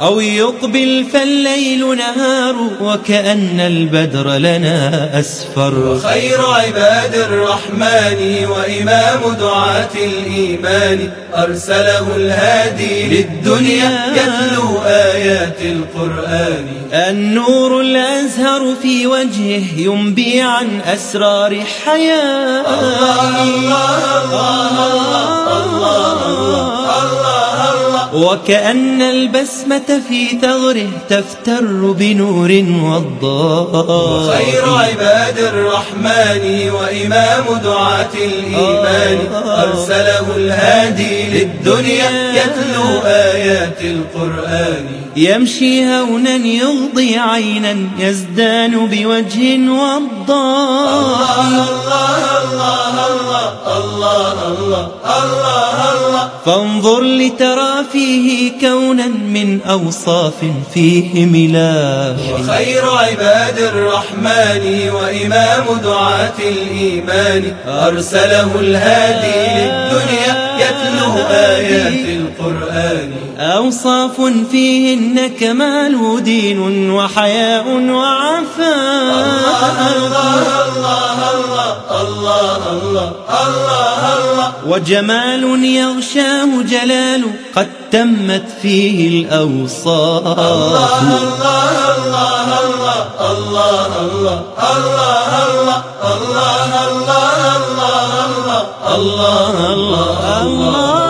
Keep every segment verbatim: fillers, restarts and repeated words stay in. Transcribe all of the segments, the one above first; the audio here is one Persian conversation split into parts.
أو يقبل فالليل نهار وكأن البدر لنا أسفر. وخير عباد الرحمن وإمام دعاة الإيمان أرسله الهادي للدنيا يتلو آيات القرآن. النور الأزهر في وجهه ينبي عن أسرار حياة. الله الله الله الله الله الله الله. وكأن البسمة في ثغره تفتر بنور وضاء. خير عباد الرحمن وإمام دعاة الإيمان أرسله الهادي للدنيا يتلو آيات القرآن. يمشي هونا يغضي عينا يزدان بوجه وضاء. الله الله الله الله الله الله الله. فانظر لترى فيه كونا من أوصاف فيه ملاح. وخير عباد الرحمن وإمام دعاة الإيمان أرسله الهادي للدنيا يتلو آيات القرآن. أوصاف فيهن كمال دين وحياء وعفاء. الله الله الله الله الله الله الله. وجمال يغشاه جلال قد تمت فيه الأوصاف. الله الله الله الله الله الله الله الله الله الله الله الله الله.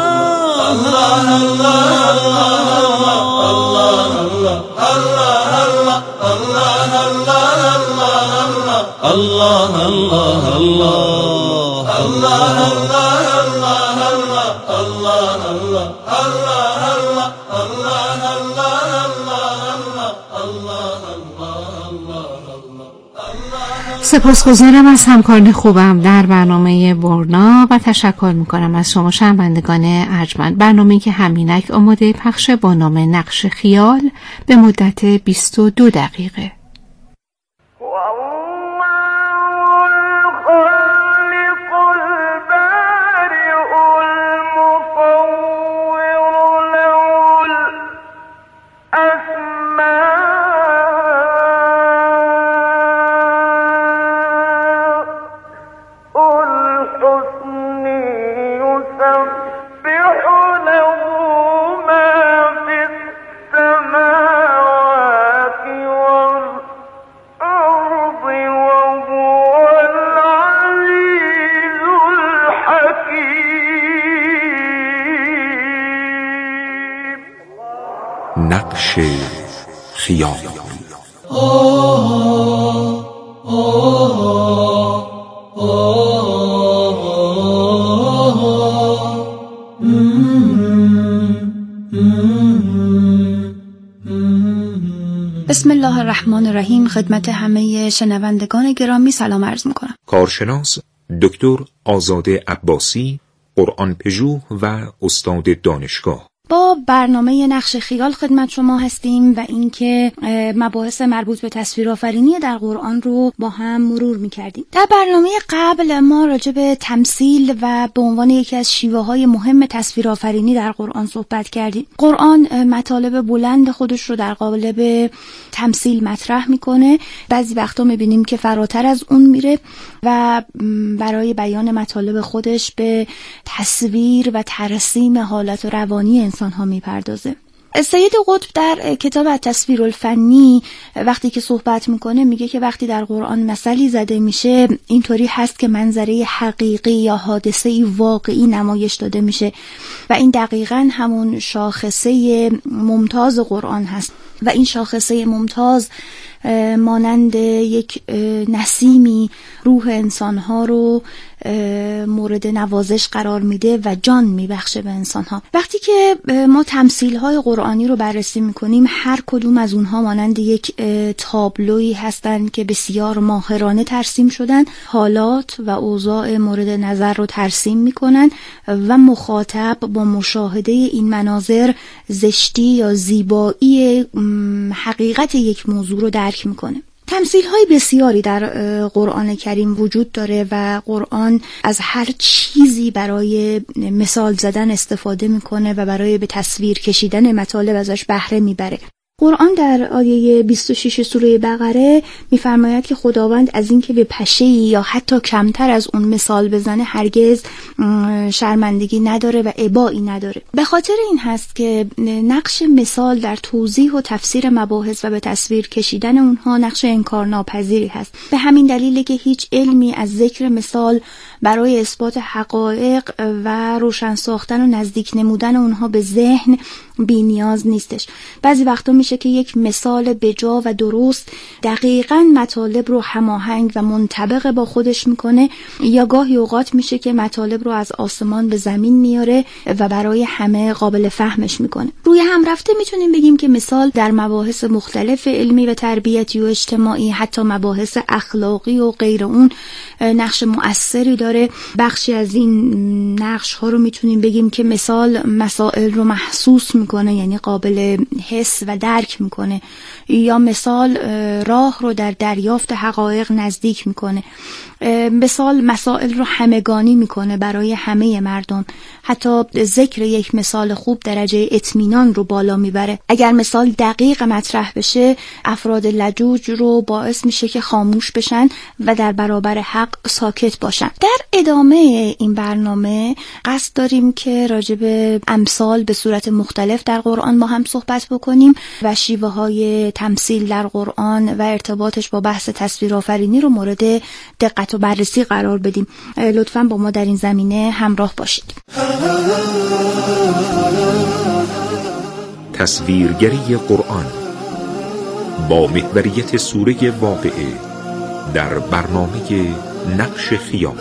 الله الله الله الله الله الله الله الله الله الله الله الله سپاسگزارم از همکاران خوبم در برنامه برنا و تشکر میکنم از شما شنوندگان ارجمند. برنامه‌ای که همینک آماده پخش با نام نقش خیال به مدت بیست و دو دقیقه. نقش خیال. بسم الله الرحمن الرحیم. خدمت همه شنوندگان گرامی سلام عرض میکنم. کارشناس دکتر آزاده عباسی، قرآن پژوه و استاد دانشگاه، با برنامه نقش خیال خدمت شما هستیم و اینکه مباحث مربوط به تصویرآفرینی در قرآن رو با هم مرور می‌کردیم. در برنامه قبل ما راجع به تمثیل و به عنوان یکی از شیوه‌های مهم تصویرآفرینی در قرآن صحبت کردیم. قرآن مطالب بلند خودش رو در قالب تمثیل مطرح میکنه. بعضی وقتا می‌بینیم که فراتر از اون میره و برای بیان مطالب خودش به تصویر و ترسیم حالت و روانی انسان ها میپردازه. سید قطب در کتاب التصویر الفنی وقتی که صحبت میکنه میگه که وقتی در قرآن مثلی زده میشه اینطوری هست که منظره حقیقی یا حادثه واقعی نمایش داده میشه و این دقیقاً همون شاخصه ممتاز قرآن هست و این شاخصه ممتاز مانند یک نسیمی روح انسانها رو مورد نوازش قرار میده و جان میبخشه به انسانها. وقتی که ما تمثیل‌های قرآنی رو بررسی میکنیم هر کدوم از اونها مانند یک تابلویی هستند که بسیار ماهرانه ترسیم شدن، حالات و اوضاع مورد نظر رو ترسیم میکنن و مخاطب با مشاهده این مناظر زشتی یا زیبایی حقیقت یک موضوع رو درک میکنه. تمثیل‌های بسیاری در قرآن کریم وجود داره و قرآن از هر چیزی برای مثال زدن استفاده میکنه و برای به تصویر کشیدن مطالب ازش بهره میبره. قرآن در آیه بیست و شش سوره بقره میفرماید که خداوند از اینکه به پشه‌ای یا حتی کمتر از اون مثال بزنه هرگز شرمندگی نداره و ابایی نداره. به خاطر این هست که نقش مثال در توضیح و تفسیر مباحث و به تصویر کشیدن اونها نقش انکارناپذیری هست. به همین دلیله که هیچ علمی از ذکر مثال برای اثبات حقایق و روشن ساختن و نزدیک نمودن اونها به ذهن بی نیاز نیستش. بعضی وقتا میشه که یک مثال بجا و درست دقیقاً مطالب رو هماهنگ و منطبق با خودش میکنه، یا گاهی اوقات میشه که مطالب رو از آسمان به زمین میاره و برای همه قابل فهمش میکنه. روی هم رفته میتونیم بگیم که مثال در مباحث مختلف علمی و تربیتی و اجتماعی، حتی مباحث اخلاقی و غیر اون، نقش مؤثری داره. بخشی از این نقش ها رو میتونیم بگیم که مثال مسائل رو محسوس میکنه، یعنی قابل حس و درک میکنه، یا مثال راه رو در دریافت حقایق نزدیک میکنه. مثال مسائل رو همگانی میکنه برای همه مردم. حتی ذکر یک مثال خوب درجه اطمینان رو بالا میبره. اگر مثال دقیق مطرح بشه، افراد لجوج رو باعث میشه که خاموش بشن و در برابر حق ساکت باشن. در ادامه این برنامه قصد داریم که راجع به امثال به صورت مختلف در قرآن ما هم صحبت بکنیم و شیوه های تمثیل در قرآن و ارتباطش با بحث تصویرآفرینی رو مورد دقت و بررسی قرار بدیم. لطفاً با ما در این زمینه همراه باشید. تصویرگری قرآن با محوریت سوره واقعه در برنامه نقش خیال.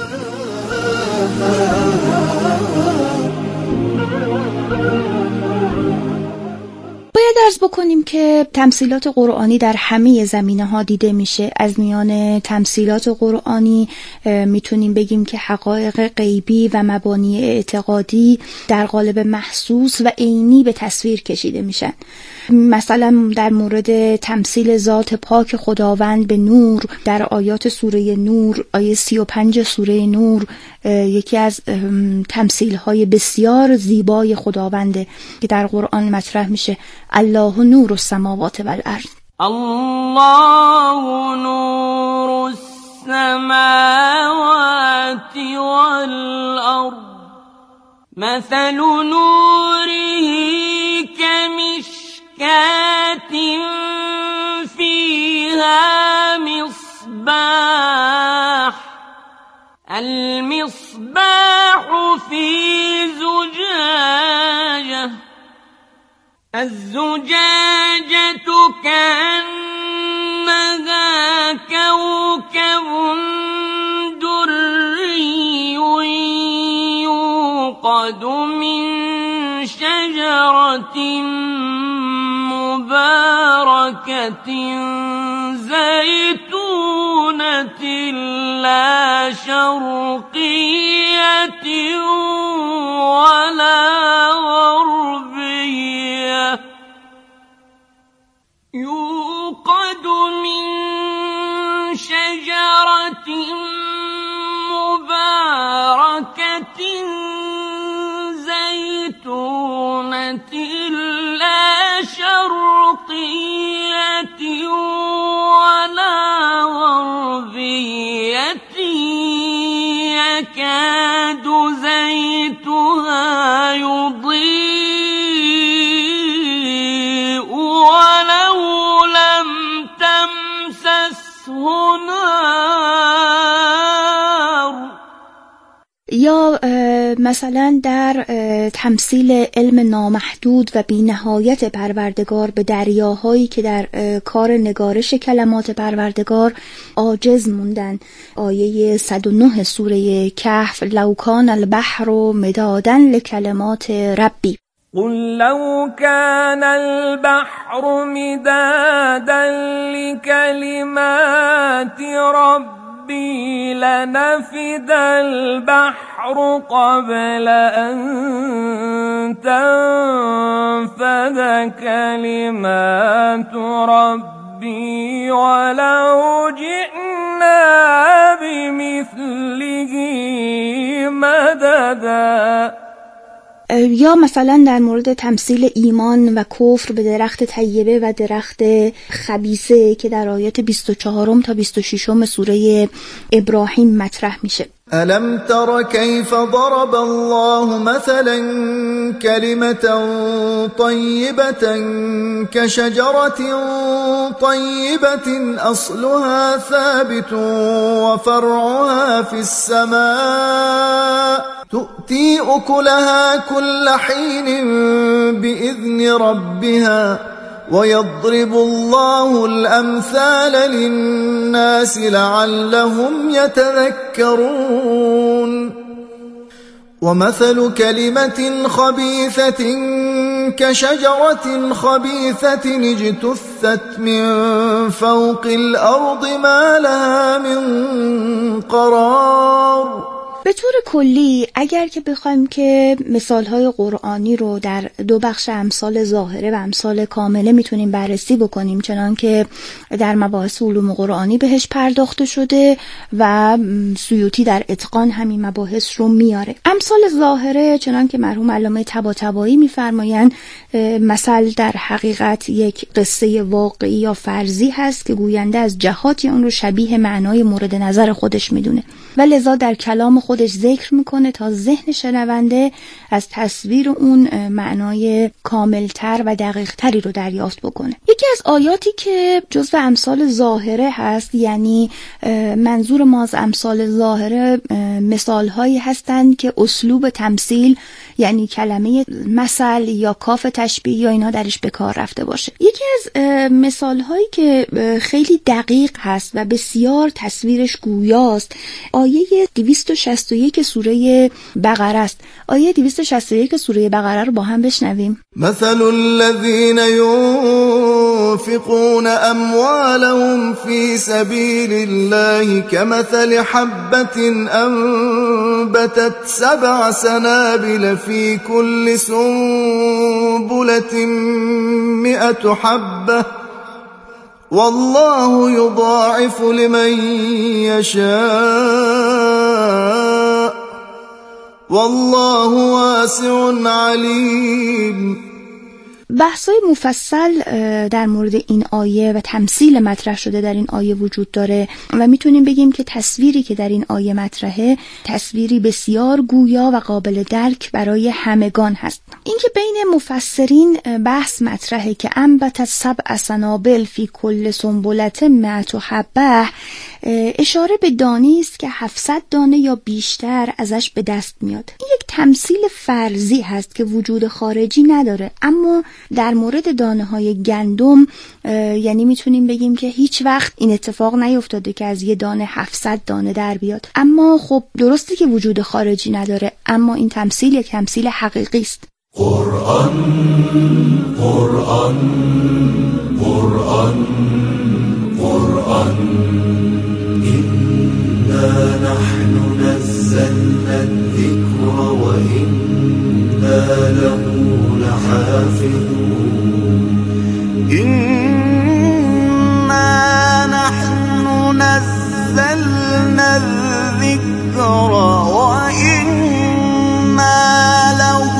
باید عرض بکنیم که تمثیلات قرآنی در همه زمینه ها دیده میشه. از میان تمثیلات قرآنی میتونیم بگیم که حقایق غیبی و مبانی اعتقادی در قالب محسوس و عینی به تصویر کشیده میشن. مثلا در مورد تمثیل ذات پاک خداوند به نور در آیات سوره نور، آیه سی و پنج سوره نور، یکی از تمثیل های بسیار زیبای خداونده که در قرآن مطرح میشه: الله نور السماوات والارض. الله نور السماوات والارض مثل نوره كمشكاة فيها مصباح المصباح في زجاجة الزجاجة كأنها كوكب دري يوقد من شجرة مباركة زيتونة لا شرقية ولا غربية يوقد من شجرة مباركة زيتونة لا شرقية ولا غربية يكاد زيتها يضيء ولو لم تمسسه نار. یا مثلا در تمثیل علم نامحدود و بی‌نهایت پروردگار به دریاهایی که در کار نگارش کلمات پروردگار عاجز موندن. آیه صد و نه سوره کهف: لو کان البحر مدادا لکلمات ربی. قل لو كان البحر مدادا لكلمات ربي لنفد البحر قبل أن تنفد كلمات ربي ربي ولو جئنا بمثله مددا. یا مثلا در مورد تمثیل ایمان و کفر به درخت طیبه و درخت خبیثه که در آیات بیست و چهار تا بیست و شش سوره ابراهیم مطرح میشه. ألم تر كيف ضرب الله مثلا كلمة طيبة كشجرة طيبة أصلها ثابت وفرعها في السماء تؤتي أكلها كل حين بإذن ربها ويضرب الله الأمثال للناس لعلهم يتذكرون. ومثل كلمة خبيثة كشجرة خبيثة اجتثت من فوق الأرض ما لها من قرار. به طور کلی اگر که بخوایم که مثالهای قرآنی رو در دو بخش امثال ظاهره و امثال کامله میتونیم بررسی بکنیم، چنان که در مباحث علوم قرآنی بهش پرداخته شده و سیوطی در اتقان همین مباحث رو میاره. امثال ظاهره چنان که مرحوم علامه طباطبایی میفرمایند مثل در حقیقت یک قصه واقعی یا فرضی هست که گوینده از جهاتی اون رو شبیه معنای مورد نظر خودش میدونه و لذا در کلام خودش ذکر میکنه تا ذهن شنونده از تصویر اون معنای کاملتر و دقیقتری رو دریافت بکنه. یکی از آیاتی که جزو امثال ظاهره هست، یعنی منظور ما از امثال ظاهره مثالهایی هستند که اسلوب تمثیل یعنی کلمه مثل یا کاف تشبیه یا اینا درش به کار رفته باشه. یکی از مثالهایی که خیلی دقیق هست و بسیار تصویرش گویاست آیه دویست و شصت و یک سوره بقره است. آیه دویست و شصت و یک سوره بقره رو با هم بشنویم. مثل الذين ينفقون اموالهم في سبيل الله كمثل حبة انبتت سبع سنابل في كل سنبلة مئة حبة والله يضاعف لمن يشاء والله واسع علیم. بحثای مفصل در مورد این آیه و تمثیل مطرح شده در این آیه وجود داره و میتونیم بگیم که تصویری که در این آیه مطرحه تصویری بسیار گویا و قابل درک برای همگان هست. اینکه بین مفسرین بحث مطرحه که انبت سبع سنابل فی کل سنبلة مئة حبه اشاره به دانه‌ای است که هفتصد دانه یا بیشتر ازش به دست میاد. این یک تمثیل فرضی هست که وجود خارجی نداره، اما در مورد دانه‌های گندم یعنی میتونیم بگیم که هیچ وقت این اتفاق نیفتاده که از یه دانه هفتصد دانه در بیاد. اما خب درسته که وجود خارجی نداره، اما این تمثیل یک تمثیل حقیقی است. قرآن قرآن قرآن قرآن إنا نحن نزلنا الذكر وإنا له لحافظون إنا نحن نزلنا الذكر وإنا له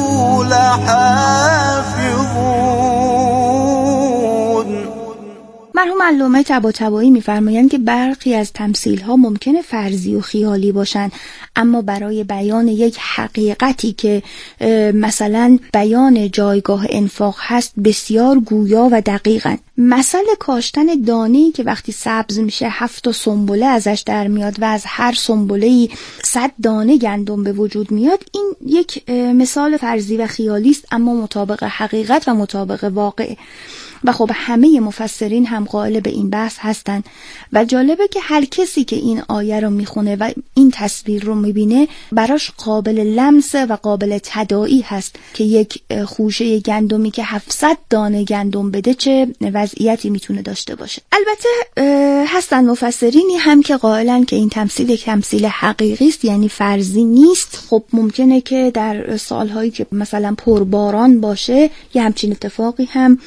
لحافظون. مرحوم علامه طباطبایی می‌فرمایند که برخی از تمثیل‌ها ممکنه فرضی و خیالی باشن، اما برای بیان یک حقیقتی که مثلا بیان جایگاه انفاق هست بسیار گویا و دقیقاً. مثل کاشتن دانه‌ای که وقتی سبز میشه هفت تا سنبله ازش در میاد و از هر سنبله‌ای صد دانه گندم به وجود میاد، این یک مثال فرضی و خیالی است اما مطابق حقیقت و مطابق واقع. و خب همه مفسرین هم قائل به این بحث هستند و جالبه که هر کسی که این آیه رو میخونه و این تصویر رو میبینه براش قابل لمس و قابل تداعی هست که یک خوشه گندمی که هفتصد دانه گندم بده چه وضعیتی میتونه داشته باشه. البته هستن مفسرینی هم که قائلن که این تمثیل یک تمثیل حقیقی است، یعنی فرضی نیست. خب ممکنه که در سالهایی که مثلا پرباران باشه یه همچین اتفاقی هم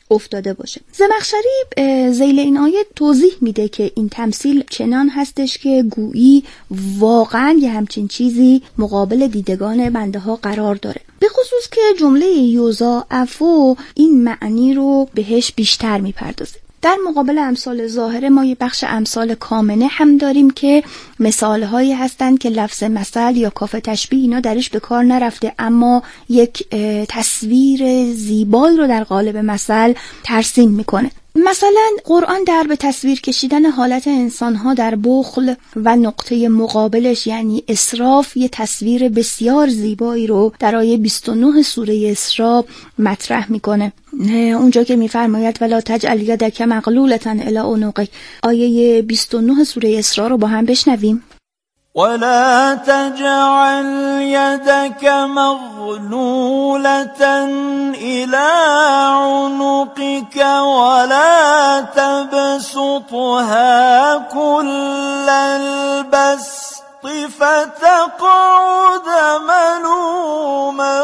افتاده باشه. زمخشری ذیل این آیه توضیح میده که این تمثیل چنان هستش که گویی واقعا یه همچین چیزی مقابل دیدگان بنده ها قرار داره، به خصوص که جمله یضاعفو این معنی رو بهش بیشتر میپردازه. در مقابل امثال ظاهره ما یه بخش امثال کامنه هم داریم که مثالهایی هستند که لفظ مثل یا کاف تشبیه اینا درش به کار نرفته، اما یک تصویر زیبایی رو در قالب مثل ترسیم میکنه. مثلا قرآن در به تصویر کشیدن حالت انسانها در بخل و نقطه مقابلش یعنی اسراف یه تصویر بسیار زیبایی رو در آیه بیست و نه سوره اسراء مطرح میکنه، اونجا که میفرماید ولا تجعل یدک مغلولة الی عنقک. آیه بیست و نه سوره اسراء رو با هم بشنویم. ولا تجعل يدك مغلولة إلى عنقك ولا تبسطها كل البسط فتقعد ملوما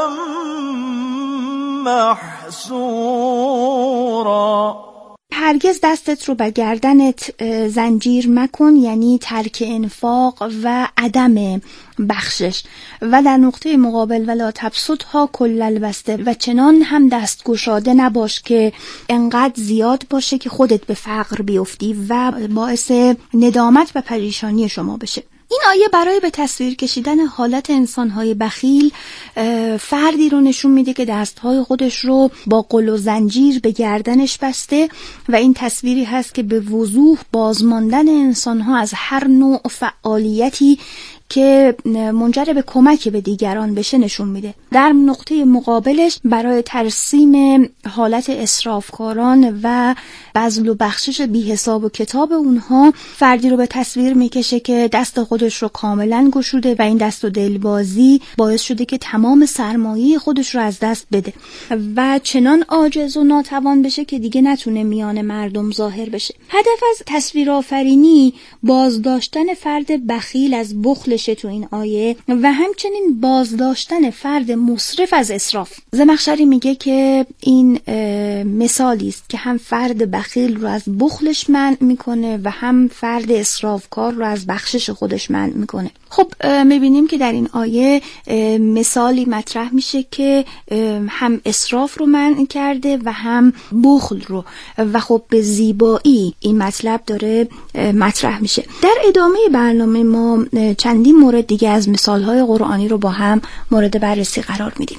محسورا. هرگز دستت رو به گردنت زنجیر مکن، یعنی ترک انفاق و عدم بخشش، و در نقطه مقابل ولا تبسطها کل البسط، و چنان هم دست گشاده نباش که انقدر زیاد باشه که خودت به فقر بیفتی و باعث ندامت و پریشانی شما بشه. این آیه برای به تصویر کشیدن حالت انسان‌های بخیل فردی رو نشون میده که دست‌های خودش رو با قل و زنجیر به گردنش بسته و این تصویری هست که به وضوح بازماندن انسان‌ها از هر نوع فعالیتی که منجر به کمک به دیگران بشه نشون میده. در نقطه مقابلش برای ترسیم حالت اسرافکاران و بذل و بخشش بی حساب و کتاب اونها فردی رو به تصویر میکشه که دست خودش رو کاملا گشوده و این دست و دلبازی باعث شده که تمام سرمایه خودش رو از دست بده و چنان عاجز و ناتوان بشه که دیگه نتونه میان مردم ظاهر بشه. هدف از تصویر آفرینی بازداشتن فرد بخیل از بخل تو این آیه و همچنین بازداشتن فرد مصرف از اسراف. زمخشری میگه که این مثالی است که هم فرد بخیل رو از بخلش منع میکنه و هم فرد اسرافکار رو از بخشش خودش منع میکنه. خب میبینیم که در این آیه مثالی مطرح میشه که هم اسراف رو منع کرده و هم بخل رو، و خب به زیبایی این مطلب داره مطرح میشه. در ادامه برنامه ما چندین مورد دیگه از مثالهای قرآنی رو با هم مورد بررسی قرار میدیم.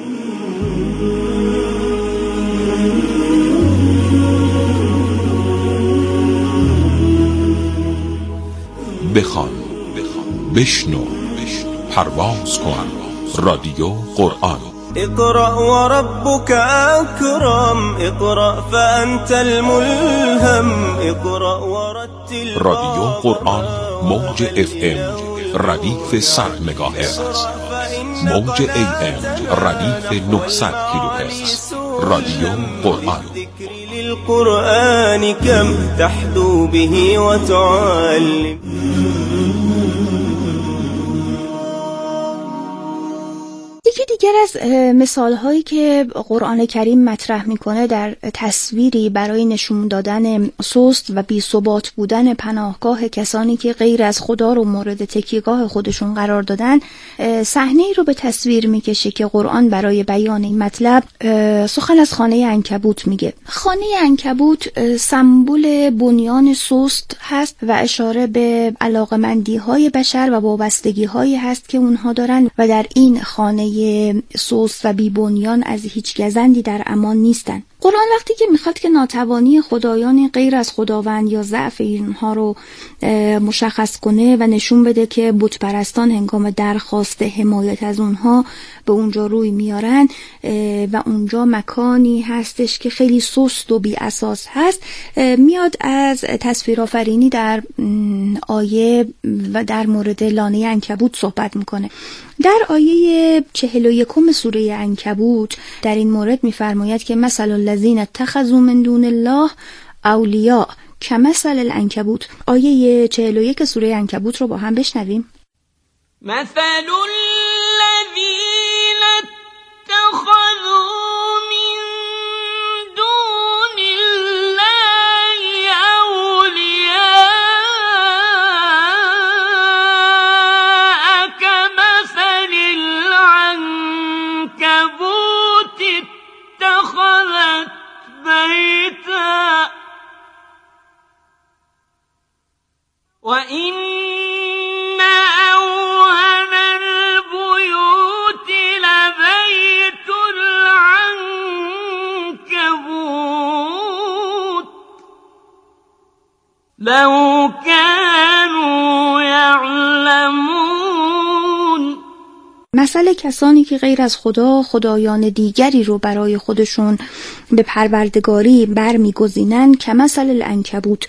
بخوان، بشنو، پرواز کن. رادیو قرآن. اقرأ وربك أكرم اقرأ فأنت الملهم اقرأ ورتل. رادیو قرآن موج اف ام ردیف صد مگاهرتز، موج ای ام ردیف نهصد کیلوهرتز. رادیو قرآن. للقرآن كم تحدو به وتعلم. یکی دیگر از مثال هایی که قرآن کریم مطرح میکنه در تصویری برای نشون دادن سست و بی ثبات بودن پناهگاه کسانی که غیر از خدا رو مورد تکیهگاه خودشون قرار دادن، صحنه‌ای رو به تصویر میکشه که قرآن برای بیان این مطلب سخن از خانه عنکبوت میگه. خانه عنکبوت سمبل بنیان سست هست و اشاره به علاقمندی های بشر و وابستگی هایی هست که اونها دارن و در این خانه سوس و بی بنیان از هیچ گزندی در امان نیستن. قرآن وقتی که میخواد که ناتوانی خدایان غیر از خداوند یا ضعف اینها رو مشخص کنه و نشون بده که بت پرستان هنگام درخواست حمایت از اونها به اونجا روی میارن و اونجا مکانی هستش که خیلی سست و بی اساس هست، میاد از تصویرآفرینی در آیه و در مورد لانه عنکبوت صحبت میکنه. در آیه چهل و یکم سوره عنکبوت در این مورد میفرماید که مثل الذین اتخذوا من دون الله اولیاء کمثل العنکبوت. آیه چهل و یک سوره عنکبوت رو با هم بشنویم. مثل الذین اتخذوا من دون بيتا وإن أوهن البيوت لبيت العنكبوت لو كانوا يعلمون. مثل کسانی که غیر از خدا خدایان دیگری رو برای خودشون به پروردگاری برمیگزینند که مثل العنکبوت،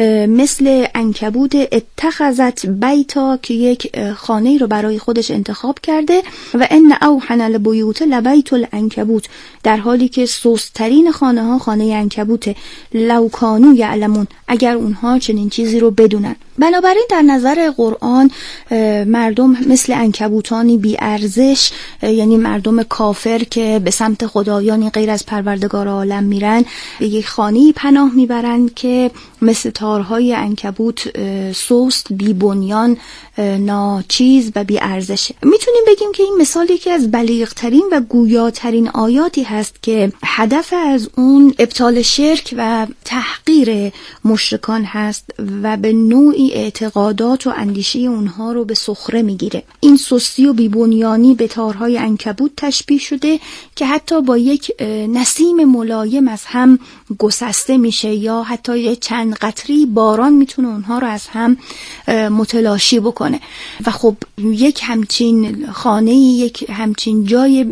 مثل عنکبوت اتخذت بیتا که یک خانه رو برای خودش انتخاب کرده و ان اوحن البیوت لبیت العنکبوت، در حالی که سست‌ترین خانه ها خانه عنکبوته. لو کانوا یعلمون، اگر اونها چنین چیزی رو بدونن. بنابراین در نظر قرآن مردم مثل عنکبوتانی بی ارزش، یعنی مردم کافر که به سمت خدایانی غیر از پروردگار عالم میرن، به یک خانه‌ای پناه میبرند که مثل تارهای عنکبوت سست، بی بنیان، ناچیز و بی ارزشه. میتونیم بگیم که این مثال یکی از بلیغترین و گویاترین آیاتی هست که هدف از اون ابطال شرک و تحقیر مشرکان هست و به نوعی اعتقادات و اندیشه اونها رو به سخره میگیره. این سستی و بی‌بنیانی به تارهای عنکبوت تشبیه شده که حتی با یک نسیم ملایم از هم گسسته میشه یا حتی یک چند قطری باران میتونه اونها رو از هم متلاشی بکنه. و خب یک همچین خانه، یک همچین جای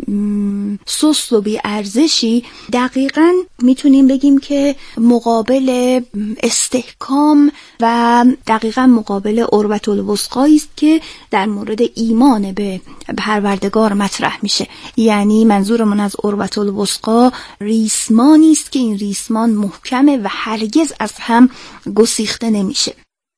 سست و بی ارزشی دقیقاً میتونیم بگیم که مقابل استحکام و دقیقاً مقابل عروة الوثقی است که در مورد ایمان به پروردگار مطرح میشه. یعنی منظورمون از عروة الوثقی ریسمانی است که این ریسمان محکمه و هرگز از هم گسیخته نمیشه.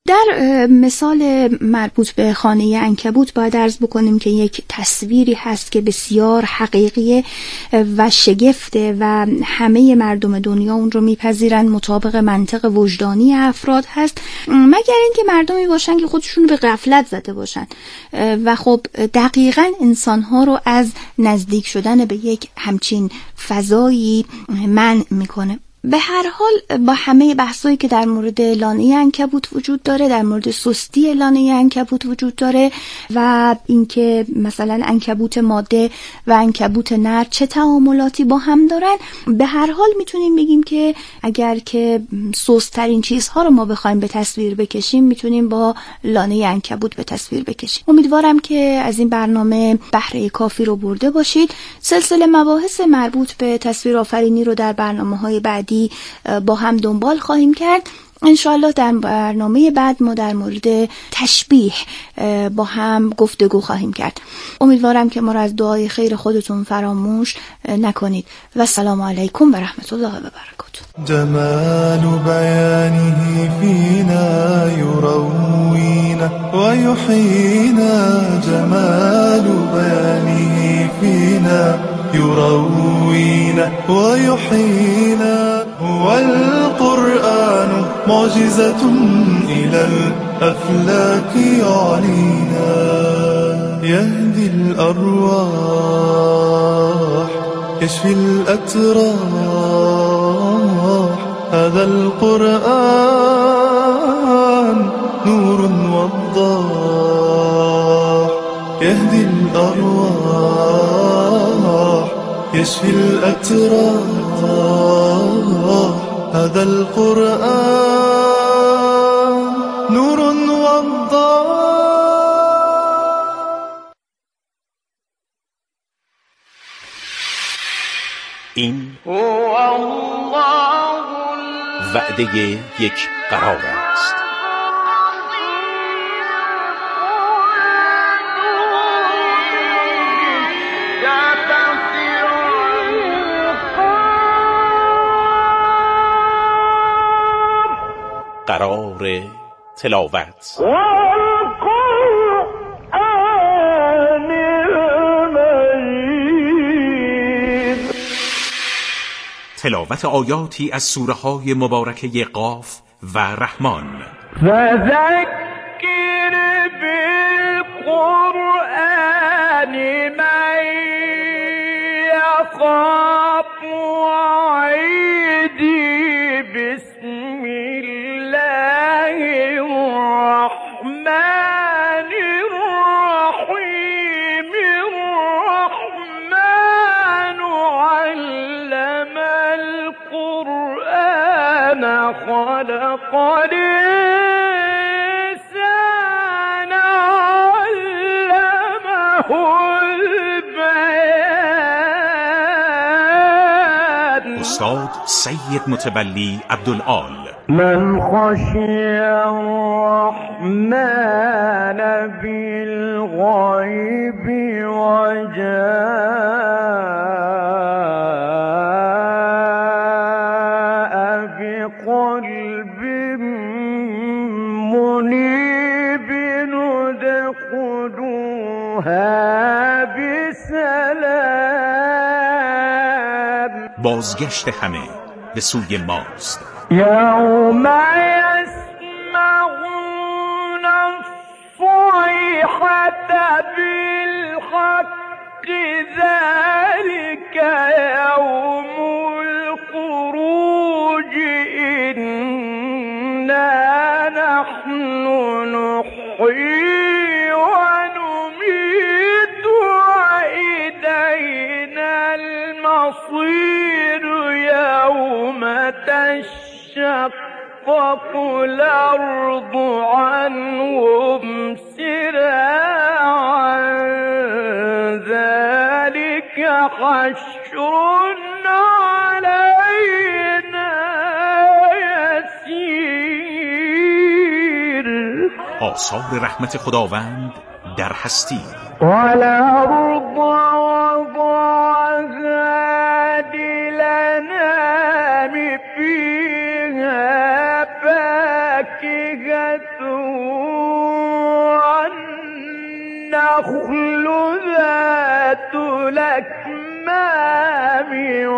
در مثال مربوط به خانه عنکبوت باید عرض بکنیم که یک تصویری هست که بسیار حقیقیه و شگفته و همه مردم دنیا اون رو میپذیرن، مطابق منطق وجدانی افراد هست، مگر اینکه مردمی باشن که خودشون به غفلت زده باشن و خب دقیقاً انسانها رو از نزدیک شدن به یک همچین فضایی منع میکنه. به هر حال با همه بحثایی که در مورد لانه عنکبوت وجود داره، در مورد سستی لانه عنکبوت وجود داره و اینکه مثلا عنکبوت ماده و عنکبوت نر چه تعاملاتی با هم دارن، به هر حال میتونیم بگیم که اگر که سست‌ترین چیزها رو ما بخوایم به تصویر بکشیم، میتونیم با لانه عنکبوت به تصویر بکشیم. امیدوارم که از این برنامه بهره کافی رو برده باشید. سلسله مباحث مربوط به تصویر آفرینی رو در برنامه‌های بعدی با هم دنبال خواهیم کرد. انشاءالله در برنامه بعد ما در مورد تشبیه با هم گفتگو خواهیم کرد. امیدوارم که ما را از دعای خیر خودتون فراموش نکنید و السلام علیکم و رحمت الله و برکاته. جمال بیانه فینا یروینا و یحیینا، جمال بیانه فینا يروينا ويحيينا. هو القرآن معجزة إلى الأفلاك يعلينا، يهدي الأرواح يشفي الأتراح. هذا القرآن نور وضاح، يهدي الأرواح يشفي الأتراح. هذا القرآن نور وضاح. این وعده یک قرار است. قرار تلاوت. تلاوت آیاتی از سوره های مبارکه قاف و رحمان. فذکر بالقرآن من یخاف وعید. القرآن خلق الإنسان علمه البيان. استاد سید متولی عبدالعال. من خشي الرحمن بالغيب وجاء بقلب منيب ادخلوها بسلام. بازگشت همه به سوی ماست. يوم يسمعون الصيحة بالحق ذلك يوم الخروج إنا نحن نحيي ونميت وإلينا المصير يوم تشقق الأرض عنهم سراعا ذلك حشر علينا يسير. آثار رحمت خداوند در هستی. والأرض وضعها للأنام فيها فاكهة والنخل ذات الأكمام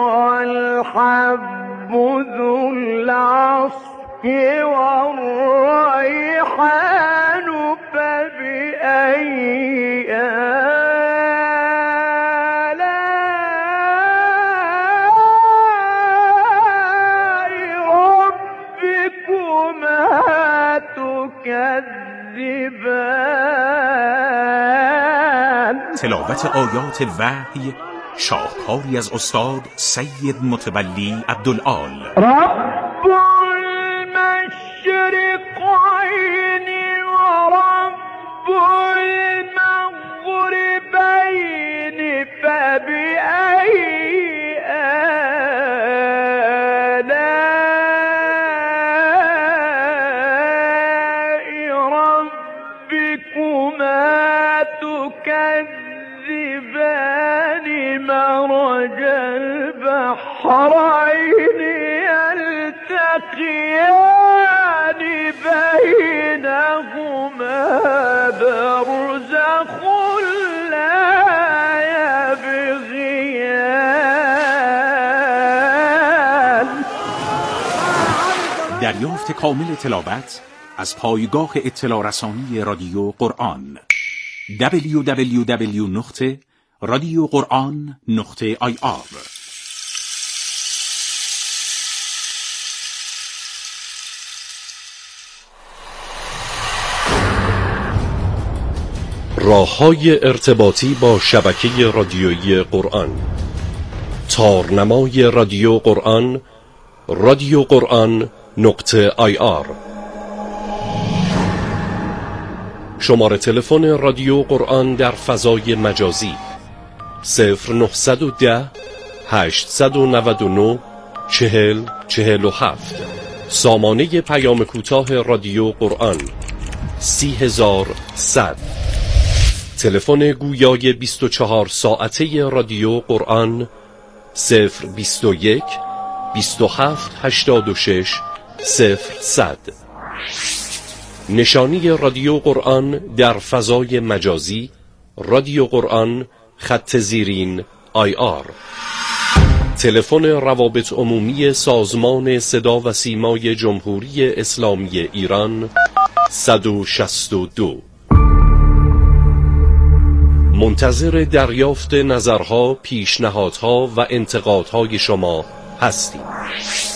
والحب ذو العصف والريحان فبأي آلاء ربكما تكذبان. تلاوت آیات وحی شاهکاری از استاد سید متولی عبدالعال. رب المشرقين ورب المغربين فبأي آلاء ربكما تكذبان. مرج البحرين يلتقيان بينهما برزخ لا يبغيان. دریافت کامل تلاوت از پایگاه اطلاع رسانی رادیو قرآن دبلیو دبلیو دبلیو نقطه رادیو قرآن نقطه آی آر. راه‌های ارتباطی با شبکه رادیویی قرآن. تارنمای رادیو قرآن رادیو قرآن نقطه آی آر. شماره تلفن رادیو قرآن در فضای مجازی صفر نهصد و ده هشتصد و نود و نه چهل چهل و هفت. سامانه پیام کوتاه رادیو قرآن سی هزار صد. تلفن گویای بیست و چهار ساعته رادیو قرآن صفر بیست و یک بیست و هفت هشتاد و شش صفر صد. نشانی رادیو قرآن در فضای مجازی رادیو قرآن خط زیرین آی آر. تلفن روابط عمومی سازمان صدا و سیمای جمهوری اسلامی ایران صد و شصت و دو. منتظر دریافت نظرها، پیشنهادها و انتقادهای شما هستیم.